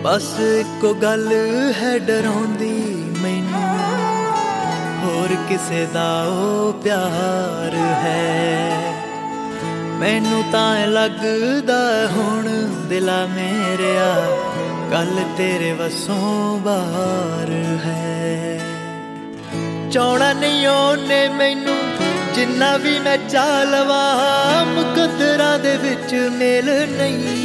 बस इक्को गल है डराउंदी मैनू, होर किसे दा ओ प्यार है। मैनू तां लगदा हुण दिला मेरेआ कल तेरे वसों बाहर है। चाहना नहीं ओने मैनू जिन्ना भी मैं चाह लवां, मुकद्दरां दे विच मेल नहीं